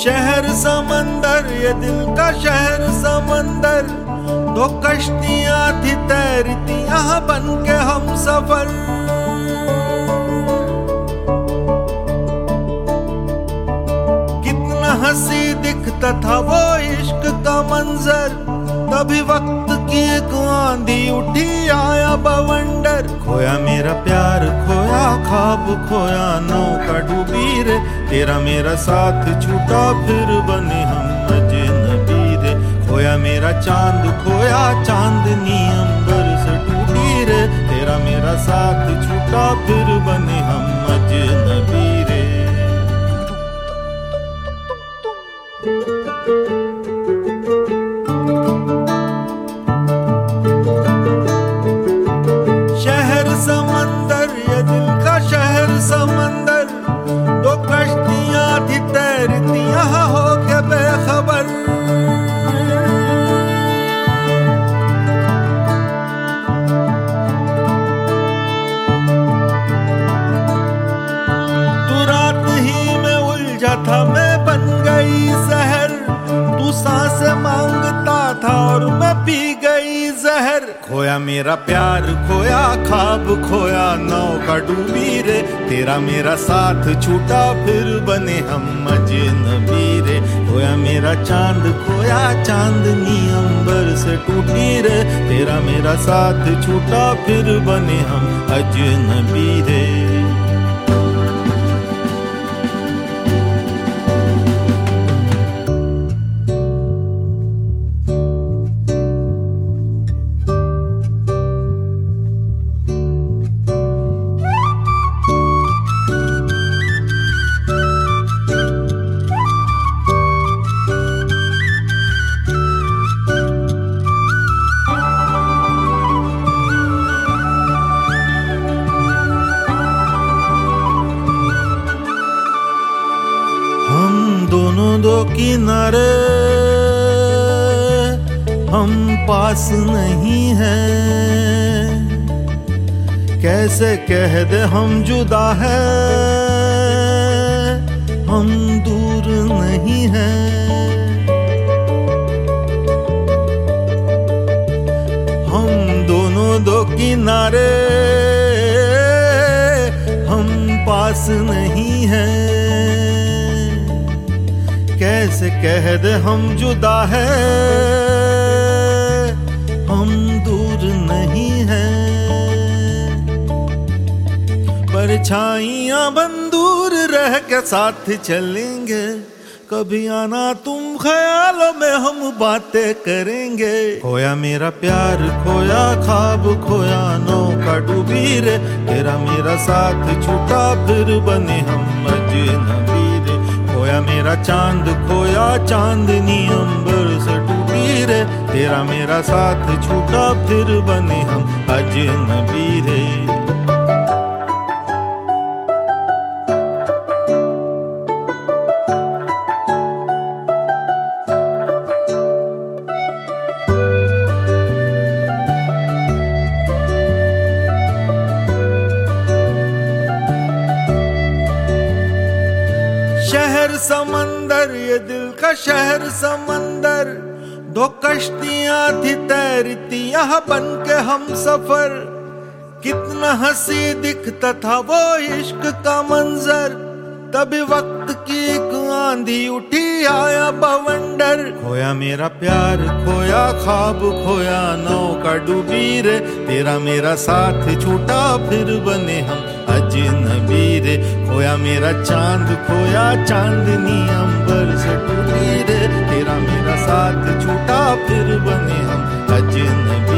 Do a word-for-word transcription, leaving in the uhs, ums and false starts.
शहर समंदर, ये दिल का शहर समंदर, दो कश्तियां थी तैरती यहाँ बन के हम सफर। कितना हंसी दिखता था वो इश्क का मंजर, तभी वक्त की एक आंधी उठी आया बवंडर। खोया मेरा प्यार खोया ख्वाब खोया नौका डूबी रे, तेरा मेरा साथ छूटा फिर बने हम अजनबी रे। खोया मेरा चांद खोया चांदनी अंबर से टूटी रे, तेरा मेरा साथ छूटा फिर बने हम अजनबी रे। शहर समंदर, ये दिल का शहर समंदर, दो कश्तियां थी तैरती यहाँ हो के बेखबर। तू रात ही में उलझा था मैं बन गई जहर, तू सांसें मांगता था और मैं पी गई जहर। खोया मेरा प्यार खोया ख्वाब खोया नौका डूबी रे, तेरा मेरा साथ छूटा फिर बने हम अजनबी रे। खोया मेरा चांद खोया चांदनी अंबर से टूटी रे, तेरा मेरा साथ छूटा फिर बने हम अजनबी रे। दोनों दो किनारे हम पास नहीं हैं, कैसे कह दे हम जुदा है हम दूर नहीं हैं। हम दोनों दो किनारे हम पास नहीं हैं, कैसे कह दे हम जुदा है हम दूर नहीं हैं। परछाइयां बन दूर रह के साथ चलेंगे, कभी आना तुम ख्यालों में हम बातें करेंगे। खोया मेरा प्यार खोया ख्वाब खोया नौका डूबी रे, तेरा मेरा साथ छूटा फिर बने हम अजनबी रे। खोया मेरा चांद खोया चांदनी अंबर से टूटी रे, तेरा मेरा साथ छूटा फिर बने हम अजनबी रे। शहर समंदर, ये दिल का शहर समंदर, दो कश्तियां थी तैरती यहाँ बन के हम सफर। कितना हंसी दिखता था वो इश्क का मंजर, तभी वक्त की एक आंधी उठी आया बवंडर। खोया मेरा प्यार खोया ख्वाब खोया नौका डूबी रे, तेरा मेरा साथ छूटा फिर बने हम अजनबी रे। खोया मेरा चांद खोया चांदनी अंबर से टूटी रे, तेरा मेरा साथ छूटा फिर बने हम अजनबी।